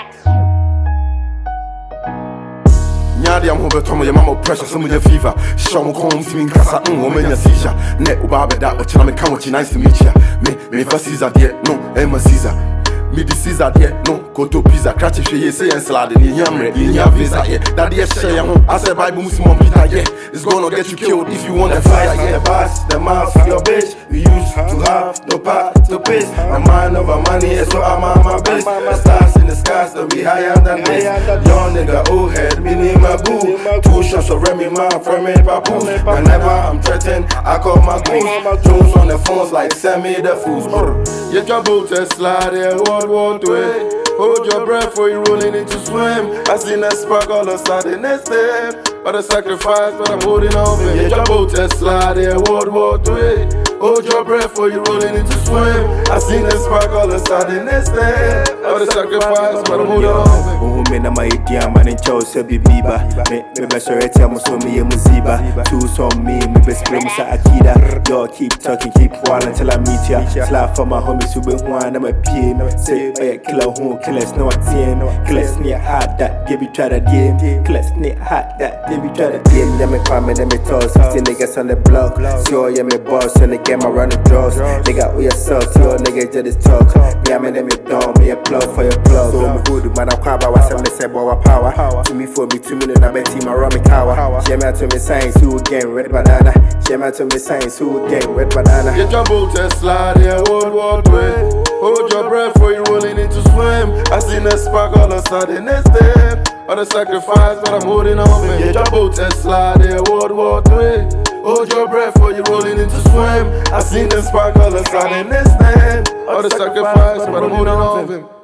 I'm home, but Tom, your mama pressure, some of your fever. Show me comes, me casa, woman, your seizure. Net Ubabe that, but I'm coming, nice to meet ya. Me for Caesar, dear, no, Emma Caesar. Me the Caesar, dear, no, go to pizza, catch if you say and salad in your visa, yeah. That dear share your home, I said, Bible Muslim Peter, yeah. It's gonna get you killed if you want the fire, yeah. The boss, the mouth, your bitch. We used to have no part to piss. My mind over money is what I'm on my bitch. The stars in the skies, so we higher than this. Young nigga, old head, me need my boo. 2 shots of Remy, man, from me, papoose. Whenever I'm threatened, I call my goose. Jones on the phones like send me the fools. You your boat and slide there, World War II. Hold your breath before you rolling into swim. I seen that spark all of a sudden next day. But a sacrifice, but I'm holding on. Yeah, your boat and slide there, World War II. Hold your breath before you rolling into swim. I seen that spark all of a sudden next day. But a sacrifice, but I'm holding on. Man, I'm a idiot, man, and Charles said, Biba. Me, best right time, so me, a Muziba. 2 on me best friend, Akida. Y'all keep talking, keep quiet until I meet ya. Slap for my homies who been one, I'm a PM. Say, oh, yeah, killer home, killers, no, I'm killers near hot that, give you try that game. Killers near hot that, give you try that game. Let me come and let me toss. 15 niggas on the block. So, yeah, me boss, and the game around the doors. Nigga, we yourself, your nigga, just talk. Me, I'm in me down, me a plug for your plug. So, me good, man, I'm quite by what's me say about power. To me for me 2 minutes, I bet him around me tower. Share me to me science, who again red banana. Share me to me science, who again red banana. Get your boat and slide here, World War II. Hold your breath before you rolling into swim. I seen a spark all of a sudden next day. But a sacrifice, but I'm holding on. Get your boat and slide here, World War II. Hold your breath before you rolling into swim. I seen the spark all of a sudden next day. But a sacrifice, but I'm holding on.